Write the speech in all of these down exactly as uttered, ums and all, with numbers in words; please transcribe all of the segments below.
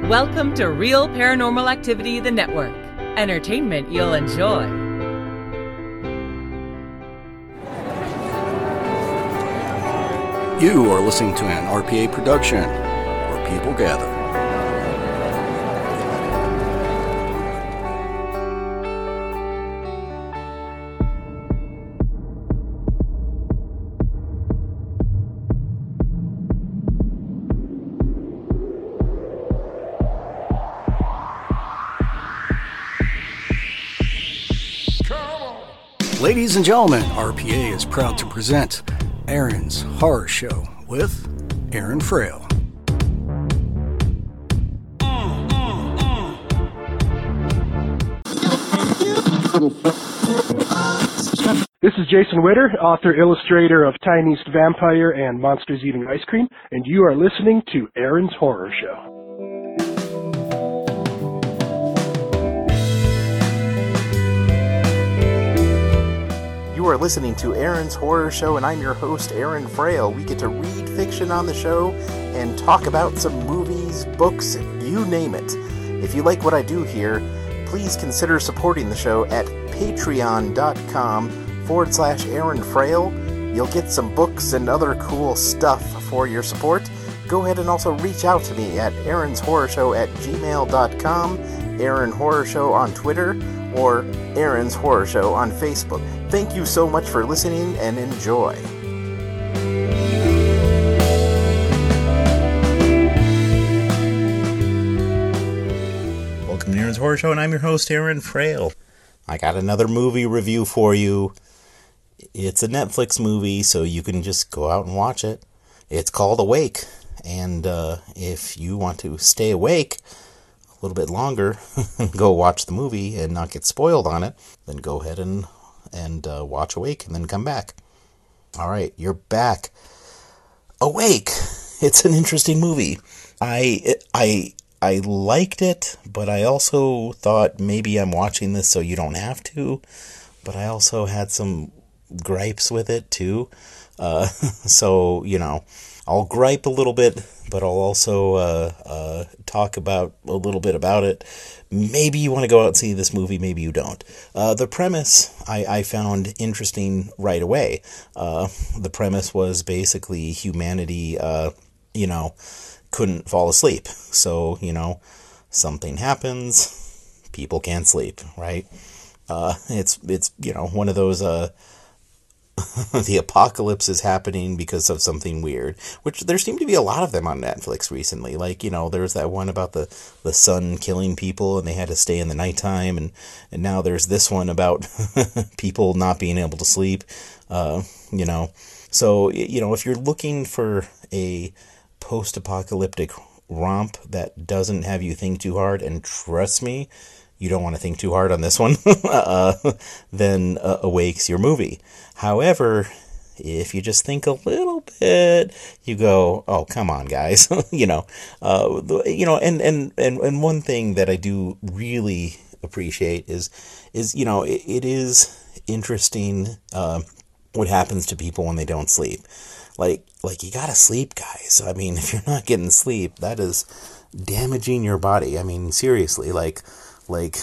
Welcome to Real Paranormal Activity, the network. Entertainment you'll enjoy. You are listening to an R P A production, where people gather. Ladies and gentlemen, R P A is proud to present Aaron's Horror Show with Aaron Frail. This is Jason Witter, author, illustrator of Tiniest Vampire and Monsters Eating Ice Cream, and you are listening to Aaron's Horror Show. You are listening to Aaron's Horror Show, and I'm your host, Aaron Frail. We get to read fiction on the show and talk about some movies, books, you name it. If you like what I do here, please consider supporting the show at patreon.com forward slash Aaron Frail. You'll get some books and other cool stuff for your support. Go ahead and also reach out to me at Aaron's Horror Show at gmail dot com, Aaron Horror Show on Twitter, or Aaron's Horror Show on Facebook. Thank you so much for listening and enjoy. Welcome to Aaron's Horror Show, and I'm your host, Aaron Frail. I got another movie review for you. It's a Netflix movie, so you can just go out and watch it. It's called Awake, and uh, if you want to stay awake a little bit longer, go watch the movie and not get spoiled on it, then go ahead and and uh, watch Awake and then come back. All right, you're back. Awake. It's an interesting movie. I I I liked it, but I also thought maybe I'm watching this so you don't have to. But I also had some gripes with it too. Uh, so, you know, I'll gripe a little bit, but I'll also uh, uh, talk about a little bit about it. Maybe you want to go out and see this movie, maybe you don't. Uh, the premise I, I found interesting right away. Uh, the premise was basically humanity, uh, you know, couldn't fall asleep. So, you know, something happens, people can't sleep, right? Uh, it's, it's you know, one of those... Uh, the apocalypse is happening because of something weird, which there seem to be a lot of them on Netflix recently. Like, you know, there's that one about the, the sun killing people and they had to stay in the nighttime. And, and now there's this one about people not being able to sleep, uh, you know. So, you know, if you're looking for a post-apocalyptic romp that doesn't have you think too hard, and trust me, you don't want to think too hard on this one, uh, then uh, Awake's your movie. However, if you just think a little bit, you go, oh, come on, guys. you know, uh, you know, and, and, and, and one thing that I do really appreciate is, is, you know, it, it is interesting uh, what happens to people when they don't sleep. Like, like you gotta sleep, guys. I mean, if you're not getting sleep, that is damaging your body. I mean, seriously, like, like,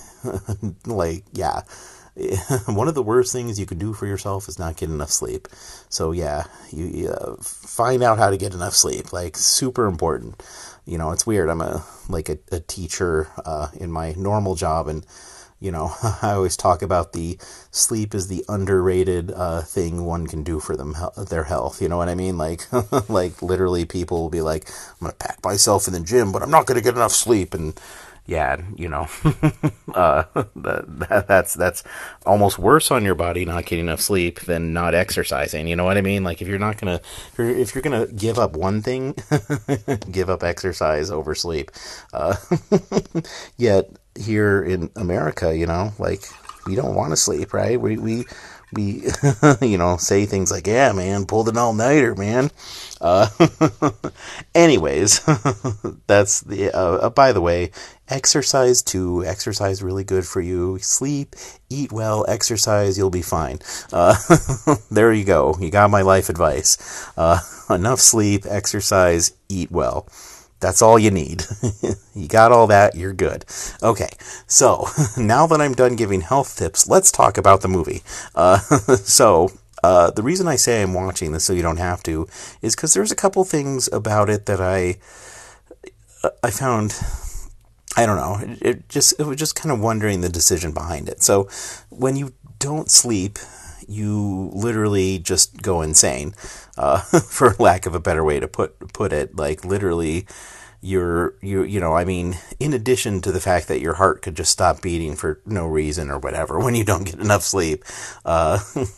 like, yeah. One of the worst things you can do for yourself is not get enough sleep. So yeah, you, you uh, find out how to get enough sleep. Like, super important. You know, it's weird. I'm a like a, a teacher uh, in my normal job, and you know, I always talk about the sleep is the underrated uh, thing one can do for them their health. You know what I mean? Like, like literally, people will be like, "I'm gonna pack myself in the gym, but I'm not gonna get enough sleep," and yeah, you know, uh, that, that's, that's almost worse on your body not getting enough sleep than not exercising. You know what I mean? Like, if you're not going to, if you're, if you're going to give up one thing, give up exercise over sleep. Uh, yet here in America, you know, like, we don't want to sleep, right? We, we, we, you know, say things like, yeah, man, pulled an all-nighter, man. Uh, anyways, that's the, uh, by the way, exercise too. Exercise really good for you. Sleep, eat well, exercise, you'll be fine. Uh, there you go. You got my life advice. Uh, enough sleep, exercise, eat well. That's all you need. You got all that, you're good. Okay, so now that I'm done giving health tips, let's talk about the movie. Uh, so, uh, the reason I say I'm watching this so you don't have to is because there's a couple things about it that I I found, I don't know, it, it just it was just kind of wondering the decision behind it. So, when you don't sleep, you literally just go insane, uh, for lack of a better way to put put it. Like, literally, you're you you know, I mean, in addition to the fact that your heart could just stop beating for no reason or whatever when you don't get enough sleep, uh,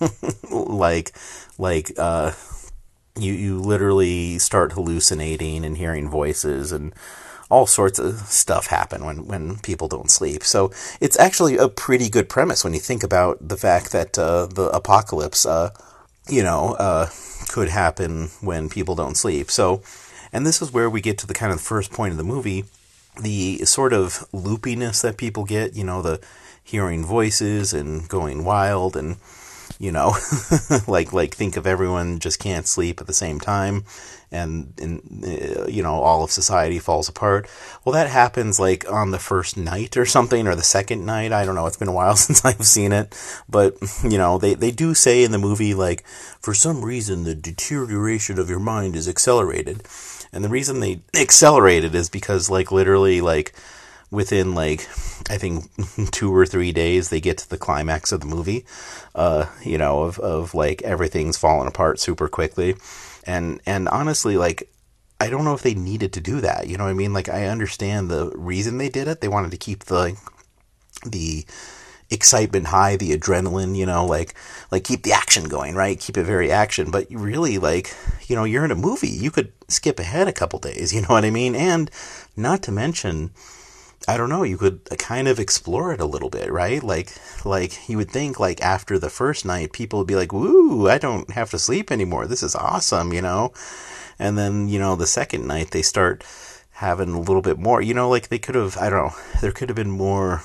like like uh, you you literally start hallucinating and hearing voices, and all sorts of stuff happen when, when people don't sleep. So it's actually a pretty good premise when you think about the fact that uh, the apocalypse, uh, you know, uh, could happen when people don't sleep. So, and this is where we get to the kind of first point of the movie, the sort of loopiness that people get, you know, the hearing voices and going wild, and, you know, like, like think of everyone just can't sleep at the same time. And, and uh, you know, all of society falls apart. Well, that happens like on the first night or something, or the second night. I don't know. It's been a while since I've seen it. But, you know, they, they do say in the movie, like, for some reason, the deterioration of your mind is accelerated. And the reason they accelerated is because, like, literally, like, within, like, I think two or three days, they get to the climax of the movie, uh, you know, of, of, like, everything's falling apart super quickly. And and honestly, like, I don't know if they needed to do that. You know what I mean? Like, I understand the reason they did it. They wanted to keep the the excitement high, the adrenaline, you know, like, like keep the action going, right? Keep it very action. But really, like, you know, you're in a movie. You could skip ahead a couple days, you know what I mean? And not to mention, I don't know, you could kind of explore it a little bit, right? Like, like you would think, like, after the first night, people would be like, woo, I don't have to sleep anymore. This is awesome, you know? And then, you know, the second night, they start having a little bit more, you know, like they could have, I don't know, there could have been more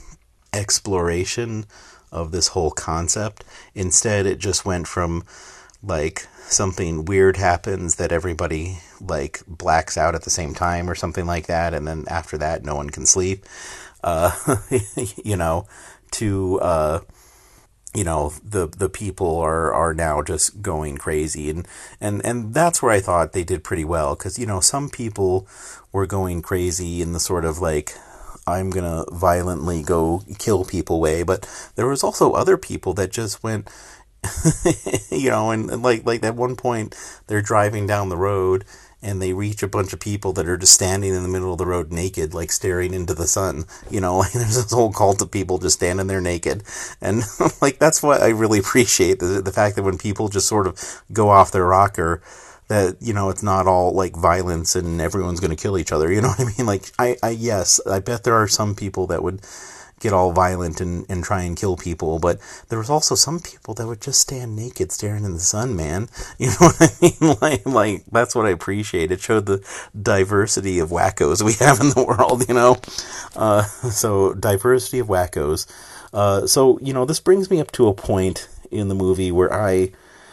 exploration of this whole concept. Instead, it just went from, like, something weird happens that everybody, like, blacks out at the same time or something like that, and then after that no one can sleep, uh you know, to uh you know, the the people are are now just going crazy. And and and that's where I thought they did pretty well, because, you know, some people were going crazy in the sort of, like, I'm gonna violently go kill people way, but there was also other people that just went you know, and, and like like at one point they're driving down the road and they reach a bunch of people that are just standing in the middle of the road naked, like staring into the sun, you know, like there's this whole cult of people just standing there naked. And like, that's what I really appreciate, the, the fact that when people just sort of go off their rocker, that, you know, it's not all like violence and everyone's going to kill each other. You know what I mean? Like, I, I, yes, I bet there are some people that would get all violent and, and try and kill people, but there was also some people that would just stand naked staring in the sun, man. You know what I mean? Like, like that's what I appreciate. It showed the diversity of wackos we have in the world, you know? Uh, so, diversity of wackos. Uh, so, you know, this brings me up to a point in the movie where I,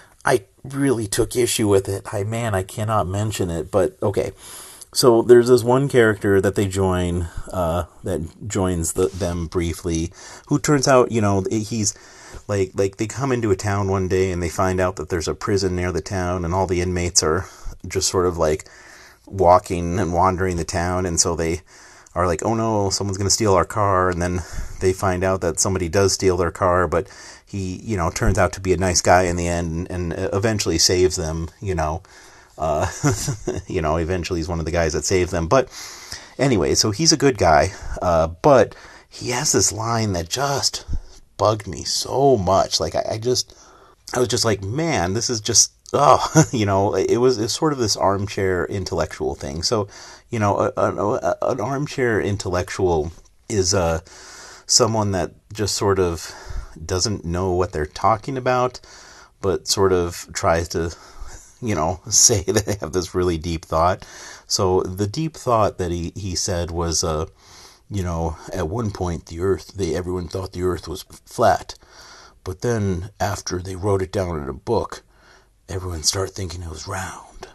I really took issue with it. I, man, I cannot mention it, but okay. So there's this one character that they join, uh, that joins the, them briefly, who turns out, you know, he's like, like they come into a town one day and they find out that there's a prison near the town, and all the inmates are just sort of like walking and wandering the town. And so they are like, oh no, someone's going to steal our car. And then they find out that somebody does steal their car, but he, you know, turns out to be a nice guy in the end, and eventually saves them, you know. Uh, you know, eventually he's one of the guys that saved them. But anyway, so he's a good guy. Uh, but he has this line that just bugged me so much. Like, I, I just, I was just like, man, this is just, oh, you know, it was, it was sort of this armchair intellectual thing. So, you know, a, a, an armchair intellectual is uh, someone that just sort of doesn't know what they're talking about, but sort of tries to, you know, say that they have this really deep thought. So the deep thought that he, he said was, uh, you know, at one point the earth, they, everyone thought the earth was flat. But then after they wrote it down in a book, everyone started thinking it was round.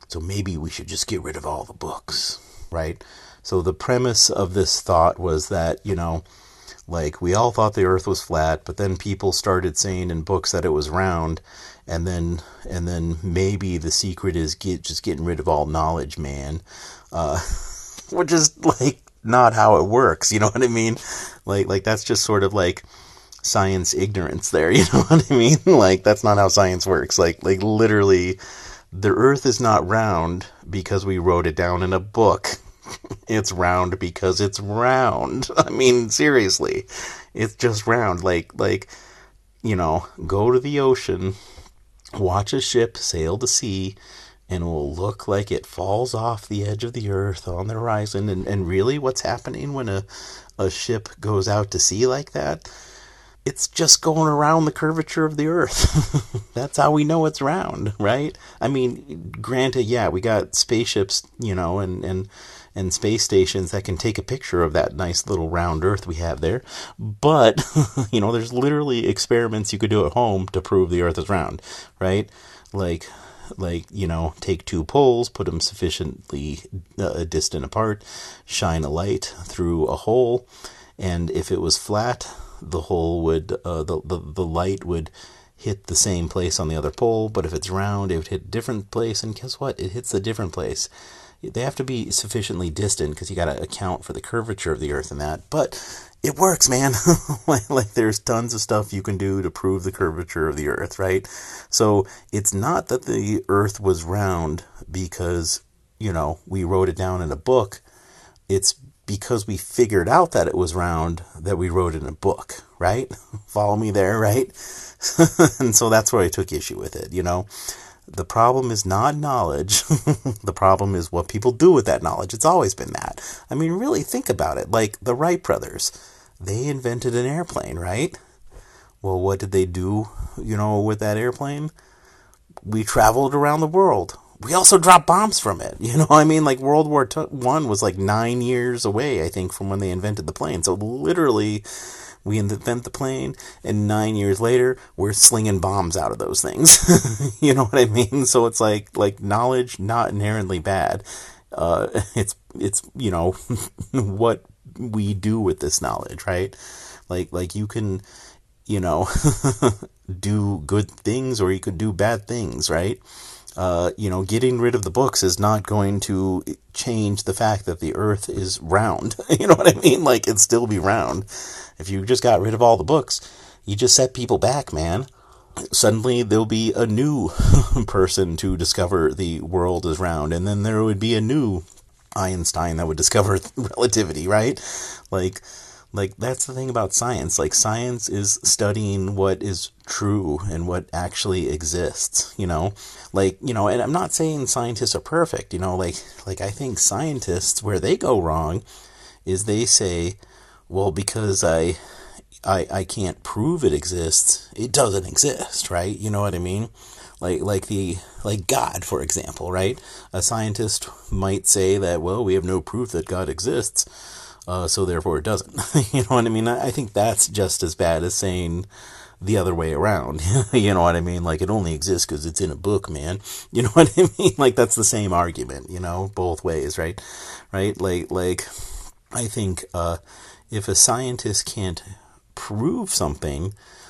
So maybe we should just get rid of all the books, right? So the premise of this thought was that, you know, like we all thought the earth was flat, but then people started saying in books that it was round, and then and then maybe the secret is get just getting rid of all knowledge, man. Uh, which is like not how it works, you know what I mean? Like like that's just sort of like science ignorance there, you know what I mean? Like that's not how science works. Like like literally the earth is not round because we wrote it down in a book. It's round because it's round. I mean, seriously. It's just round. Like like you know, go to the ocean, watch a ship sail to sea, and it will look like it falls off the edge of the earth on the horizon. And, and really, what's happening when a, a ship goes out to sea like that? It's just going around the curvature of the earth. That's how we know it's round, right? I mean, granted, yeah, we got spaceships, you know, and, and, and space stations that can take a picture of that nice little round earth we have there. But, you know, there's literally experiments you could do at home to prove the earth is round, right? Like... Like, you know, take two poles, put them sufficiently uh, distant apart, shine a light through a hole, and if it was flat, the hole would, uh, the, the, the light would hit the same place on the other pole, but if it's round, it would hit a different place, and guess what? It hits a different place. They have to be sufficiently distant, because you got to account for the curvature of the earth and that, but it works, man. like, like there's tons of stuff you can do to prove the curvature of the earth, right? So it's not that the earth was round because, you know, we wrote it down in a book. It's because we figured out that it was round that we wrote it in a book, right? Follow me there, right? And so that's where I took issue with it, you know? The problem is not knowledge. The problem is what people do with that knowledge. It's always been that. I mean, really think about it. Like the Wright brothers, they invented an airplane, right? Well, what did they do, you know, with that airplane? We traveled around the world. We also dropped bombs from it. You know, I mean, like World War One was like nine years away, I think, from when they invented the plane. So literally, we invent the plane, and nine years later, we're slinging bombs out of those things. You know what I mean? So it's like like knowledge, not inherently bad. Uh, it's it's you know what we do with this knowledge, right? Like like you can, you know, do good things or you could do bad things, right? Uh, you know, getting rid of the books is not going to change the fact that the earth is round. You know what I mean? Like, it'd still be round. If you just got rid of all the books, you just set people back, man. Suddenly there'll be a new person to discover the world is round, and then there would be a new Einstein that would discover relativity, right? Like, like that's the thing about science. Like, science is studying what is true and what actually exists, you know? Like, you know, and I'm not saying scientists are perfect, you know, like, like I think scientists, where they go wrong is they say, well, because I, I, I can't prove it exists, it doesn't exist, right? You know what I mean? Like, like the, like God, for example, right? A scientist might say that, well, we have no proof that God exists, uh, so therefore it doesn't. You know what I mean? I, I think that's just as bad as saying the other way around. You know what I mean? Like, it only exists because it's in a book, man. You know what I mean? Like, that's the same argument, you know, both ways, right? Right? Like, like, I think, uh, if a scientist can't prove something,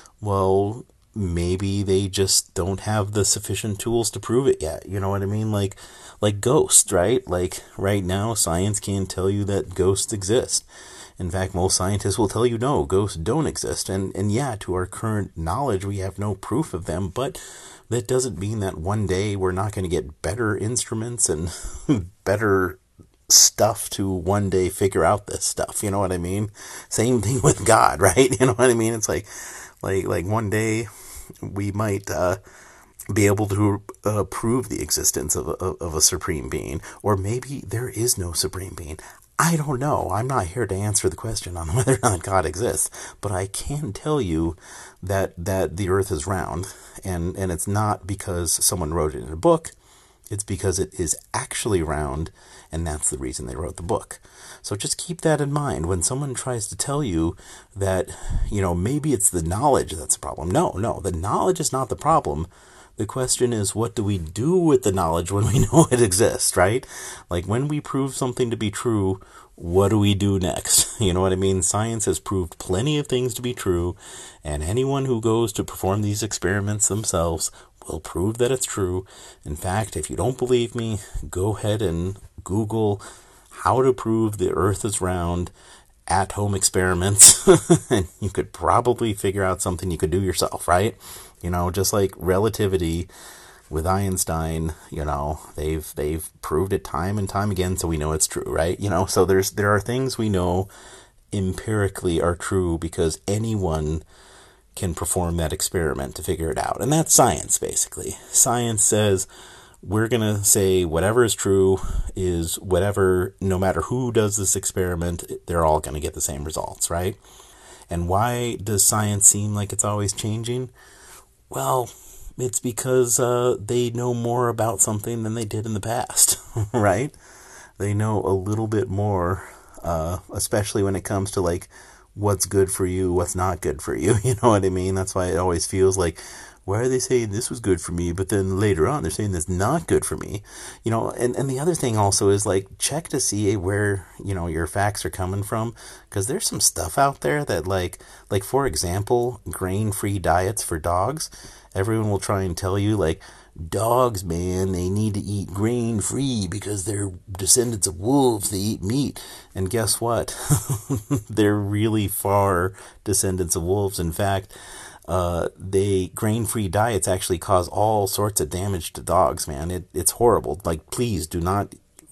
well, maybe they just don't have the sufficient tools to prove it yet. You know what I mean? Like, like ghosts, right? Like, right now, science can't tell you that ghosts exist. In fact, most scientists will tell you, no, ghosts don't exist. And, and yeah, to our current knowledge, we have no proof of them, but that doesn't mean that one day we're not going to get better instruments and better stuff to one day figure out this stuff. You know what I mean? Same thing with God, right? You know what I mean? It's like, like, like one day we might, uh, be able to uh, prove the existence of a, of a supreme being, or maybe there is no supreme being. I don't know. I'm not here to answer the question on whether or not God exists, but I can tell you that that the earth is round, and, and it's not because someone wrote it in a book. It's because it is actually round, and that's the reason they wrote the book. So just keep that in mind when someone tries to tell you that, you know, maybe it's the knowledge that's the problem. No, no, the knowledge is not the problem. The question is, what do we do with the knowledge when we know it exists, right? Like, when we prove something to be true, what do we do next? You know what I mean? Science has proved plenty of things to be true, and anyone who goes to perform these experiments themselves will prove that it's true. In fact, if you don't believe me, go ahead and Google how to prove the Earth is round at-home experiments, and you could probably figure out something you could do yourself, right? You know, just like relativity with Einstein, you know, they've they've proved it time and time again, so we know it's true, right? You know, so there's there are things we know empirically are true because anyone can perform that experiment to figure it out. And that's science, basically. Science says we're going to say whatever is true is whatever, no matter who does this experiment, they're all going to get the same results, right? And why does science seem like it's always changing? Well, it's because uh, they know more about something than they did in the past, right? They know a little bit more, uh, especially when it comes to, like, what's good for you, what's not good for you, you know what I mean? That's why it always feels like, why are they saying this was good for me, but then later on they're saying that's not good for me? You know, and, and the other thing also is, like, check to see where, you know, your facts are coming from, because there's some stuff out there that, like, like for example, grain-free diets for dogs. Everyone will try and tell you, like, dogs, man, they need to eat grain-free because they're descendants of wolves, they eat meat. And guess what? They're really far descendants of wolves. In fact, uh, they grain-free diets actually cause all sorts of damage to dogs, man. It, it's horrible. Like, please do not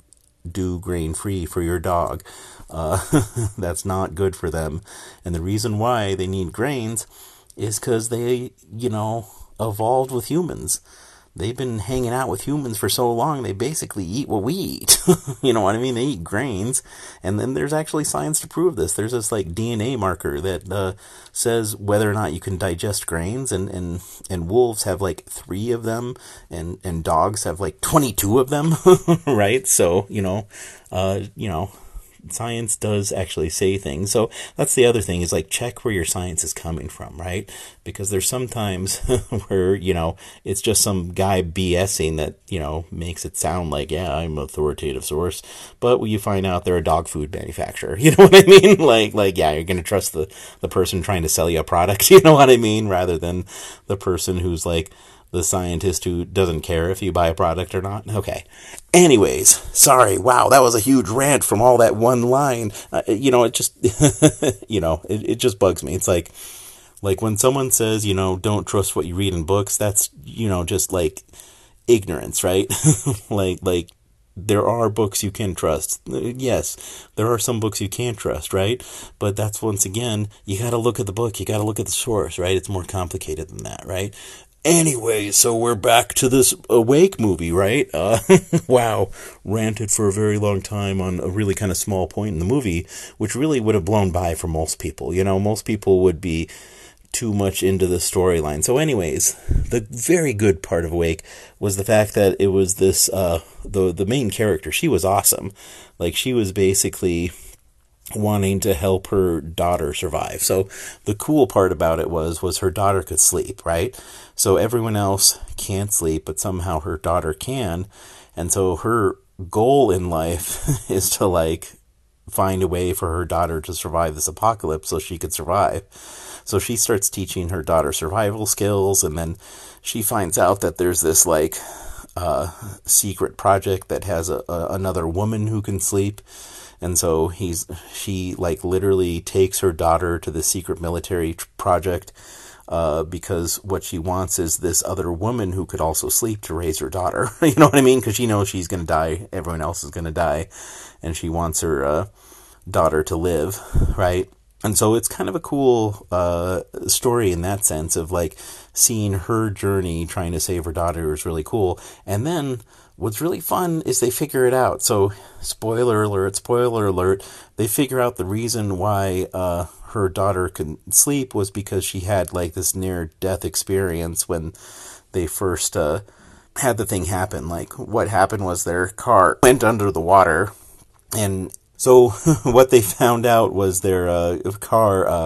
do grain-free for your dog. Uh, that's not good for them. And the reason why they need grains is because they, you know, evolved with humans. They've been hanging out with humans for so long, they basically eat what we eat. You know what I mean? They eat grains. And then there's actually science to prove this. There's this, like, D N A marker that uh, says whether or not you can digest grains. And, and, and wolves have, like, three of them. And, and dogs have, like, twenty-two of them. Right? So, you know, uh, you know, science does actually say things. So that's the other thing, is, like, check where your science is coming from, right? Because there's sometimes where, you know, it's just some guy BSing that, you know, makes it sound like, yeah, I'm an authoritative source, but when you find out they're a dog food manufacturer, you know what I mean? Like, like, yeah, you're going to trust the, the person trying to sell you a product, you know what I mean? Rather than the person who's, like, the scientist who doesn't care if you buy a product or not. Okay. Anyways, sorry. Wow, that was a huge rant from all that one line. Uh, you know, it just, you know, it, it just bugs me. It's like, like when someone says, you know, don't trust what you read in books, that's, you know, just like ignorance, right? like, like there are books you can trust. Yes, there are some books you can't trust, right? But that's, once again, you got to look at the book. You got to look at the source, right? It's more complicated than that, right? Anyway, so we're back to this Awake movie, right? Uh, wow, ranted for a very long time on a really kind of small point in the movie, which really would have blown by for most people. You know, most people would be too much into the storyline. So anyways, the very good part of Awake was the fact that it was this, uh, the, the main character. She was awesome. Like, she was basically wanting to help her daughter survive. So the cool part about it was, was her daughter could sleep, right? So everyone else can't sleep, but somehow her daughter can. And so her goal in life is to, like, find a way for her daughter to survive this apocalypse so she could survive. So she starts teaching her daughter survival skills, and then she finds out that there's this, like, uh, secret project that has a, a, another woman who can sleep. And so he's, she, like, literally takes her daughter to the secret military tr- project uh, because what she wants is this other woman who could also sleep to raise her daughter. You know what I mean? Because she knows she's going to die. Everyone else is going to die. And she wants her uh, daughter to live, right? And so it's kind of a cool uh, story in that sense of, like, seeing her journey trying to save her daughter is really cool. And then what's really fun is they figure it out. So, spoiler alert, spoiler alert, they figure out the reason why uh, her daughter couldn't sleep was because she had, like, this near-death experience when they first uh, had the thing happen. Like, what happened was their car went under the water, and so what they found out was their uh, car uh,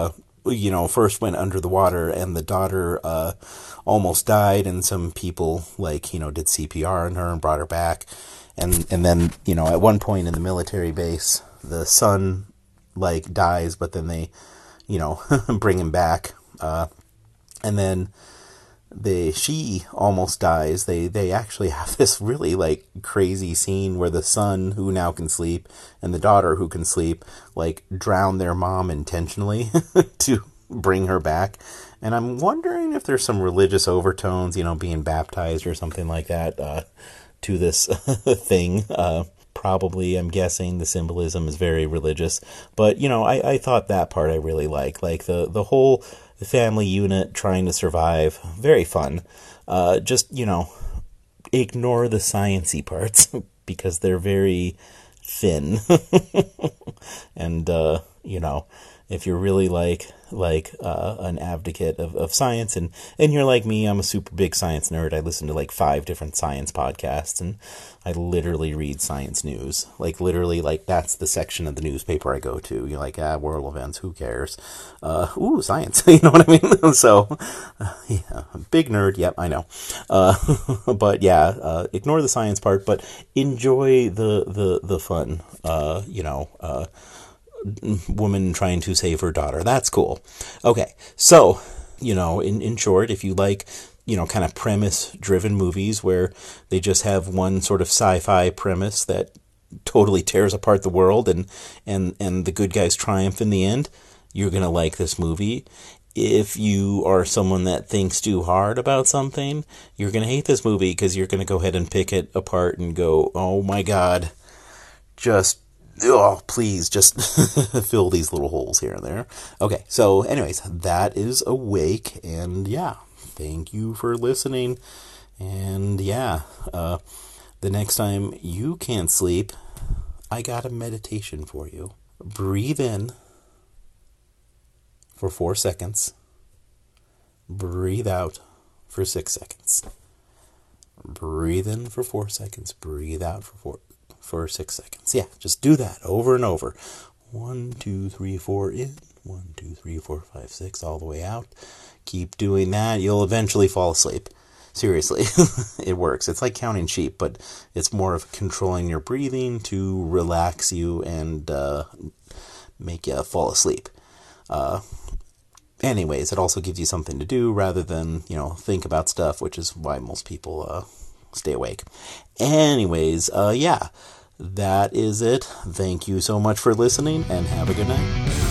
you know, first went under the water, and the daughter uh, almost died, and some people, like, you know, did C P R on her and brought her back. And, and then, you know, at one point in the military base, the son, like, dies, but then they, you know, bring him back. Uh, and then they, she almost dies. They, they actually have this really, like, crazy scene where the son, who now can sleep, and the daughter, who can sleep, like, drown their mom intentionally to bring her back. And I'm wondering if there's some religious overtones, you know, being baptized or something like that, uh, to this thing. Uh, probably, I'm guessing the symbolism is very religious, but, you know, I, I thought that part I really like, like the, the whole family unit trying to survive. Very fun. Uh, just, you know, ignore the sciencey parts because they're very thin. And, uh, you know, if you're really like like uh, an advocate of, of science, and, and you're like me, I'm a super big science nerd. I listen to like five different science podcasts, and I literally read science news. Like, literally, like, that's the section of the newspaper I go to. You're like, ah, world events, who cares? Uh, ooh, science, you know what I mean? So, uh, yeah, big nerd, yep, I know. Uh, but yeah, uh, ignore the science part, but enjoy the, the, the fun, uh, you know, uh, woman trying to save her daughter. That's cool. Okay, so, you know, in, in short, if you like, you know, kind of premise-driven movies where they just have one sort of sci-fi premise that totally tears apart the world and, and, and the good guys triumph in the end, you're going to like this movie. If you are someone that thinks too hard about something, you're going to hate this movie because you're going to go ahead and pick it apart and go, oh my God, just oh, please, just fill these little holes here and there. Okay, so anyways, that is Awake, and yeah, thank you for listening. And yeah, uh, the next time you can't sleep, I got a meditation for you. Breathe in for four seconds. Breathe out for six seconds. Breathe in for four seconds. Breathe out for four for six seconds. Yeah, just do that over and over. One, two, three, four in. One, two, three, four, five, six, all the way out. Keep doing that. You'll eventually fall asleep. Seriously, it works. It's like counting sheep, but it's more of controlling your breathing to relax you and uh, make you fall asleep. Uh, anyways, it also gives you something to do rather than, you know, think about stuff, which is why most people uh, stay awake. Anyways, uh, yeah. That is it. Thank you so much for listening, and have a good night.